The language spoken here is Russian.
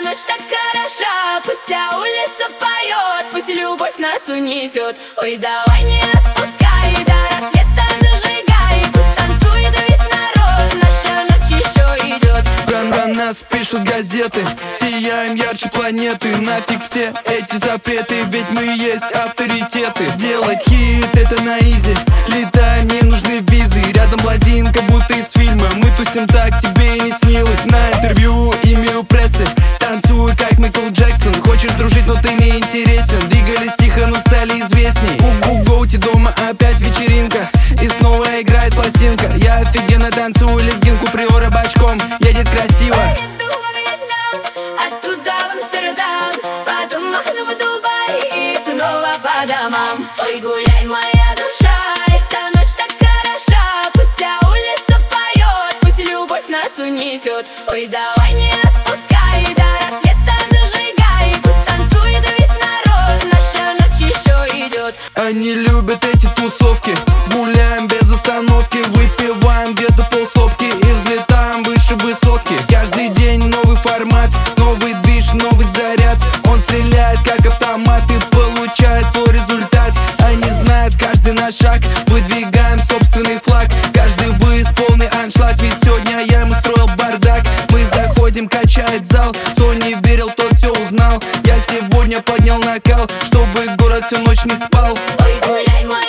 ночь так хороша, пусть вся улица поет, пусть любовь нас унесет. Ой, давай не отпускай, до рассвета зажигай, пусть танцует весь народ, наша ночь еще идет. Про нас пишут газеты, сияем ярче планеты. Нафиг все эти запреты, ведь мы есть авторитеты. Сделать хит это на изи, летаем, не нужны визы. Рядом блондинка, будто из фильма, мы тусим так, тебе и не снилось. На интервью имею прессы, танцую как Майкл Джексон. Хочешь дружить, но ты не интересен. Двигались тихо, но стали известней. Гоути, дома опять вечеринка, и снова играет пластинка. Я офигенно танцую лезгинку, приора бочком едет красиво. Поеду во Вьетнам, оттуда в Амстердам, потом махну в Дубай и снова по домам. Ой, гуляй, моя душа, эта ночь так хороша, пусть вся улица поет, пусть любовь нас унесет. Ой, давай не отпускай, до рассвета зажигай, пусть танцует весь народ, наша ночь еще идет. Они любят эти тусовки, гуляем без остановки, выпиваем где-то полстопки и взлетаем выше высотки. Каждый день новый формат, новый движ, новый заряд. Он стреляет как автомат и получает свой результат. Они знают каждый наш шаг, выдвигаем собственный флаг. Каждый выезд полный аншлаг, ведь сегодня я ему строил бардак. Мы заходим, качает зал, кто не верил, тот все узнал. Я сегодня поднял накал, чтобы город всю ночь не спал. Ой, гуляй, моя